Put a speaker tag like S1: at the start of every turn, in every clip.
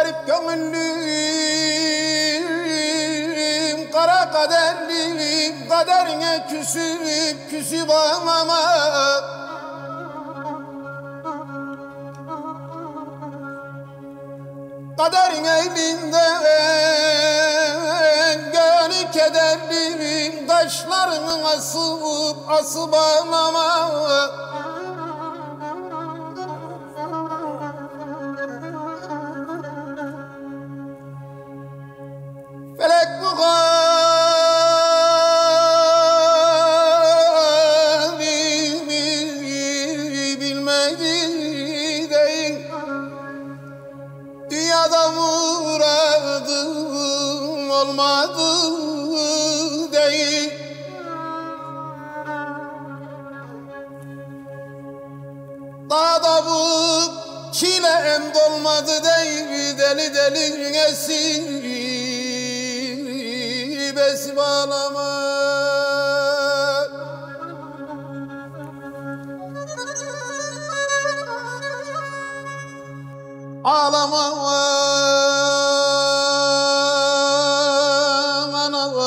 S1: garip gönüllüm, kara kaderliyim, kaderine küsüp küsüp ağlama. Kaderin elinden gönül kederliyim, kaşlarını asıp asıp ağlama. Felek bu kalbimi bilmedi değil, dünyada muradım olmadı değil. Dağda bu çilem dolmadı değil, deli deli esir besip ağlama. Ağlama anam,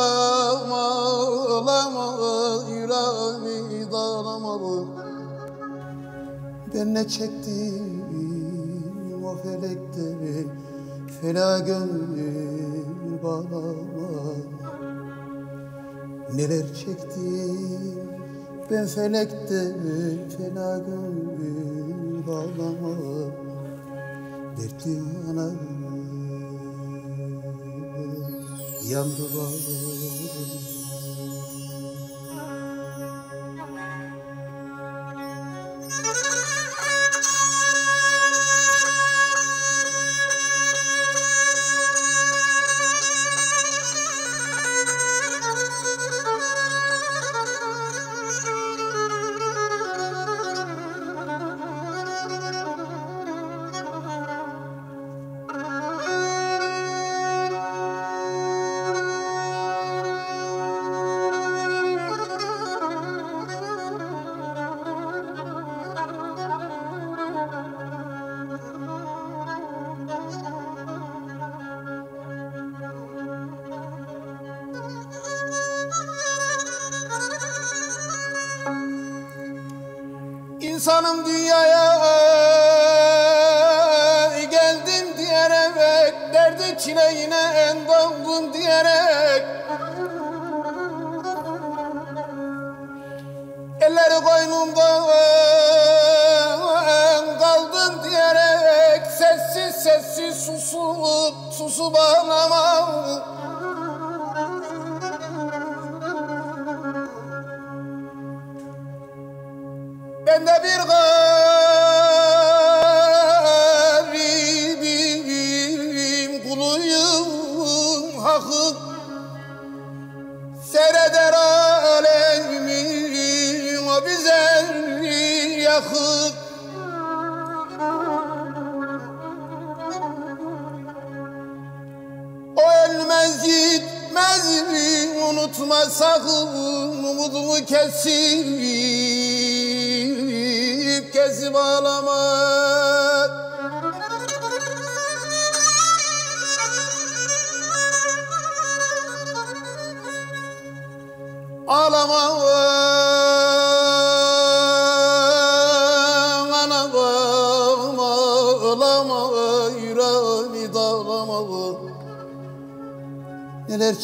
S1: ağlama yüreğimi dağlama. Ben ne çektim o felekte, fena gönül bağlama. Neler çektim ben felekte, fena gönül bağlama. Dertli anam yandı bağrım. İnsanım dünyaya geldim diyerek, derdi çileğine en daldım diyerek, elleri koynumda kaldım diyerek, sessiz sessiz susup susup ağlamam. Ben de bir garibim, kuluyum hakkın, seyreder alemin o bize yakın. O ölmez gitmez, unutma sakın, umudumu kesip ağlama. Ağlama anam, ağlama yüreğimi dağlama. Neler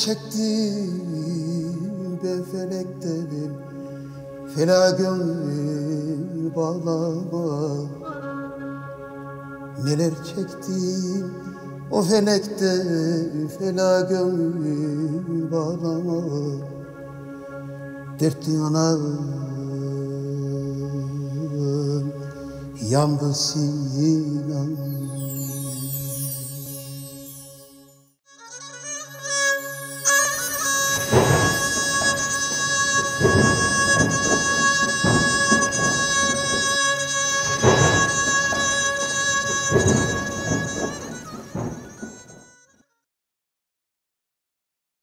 S1: çektim ben felekte, fena gönül bağlama. Neler çektim o felekte, fena gönül bağlama. Dertli anam yandı sil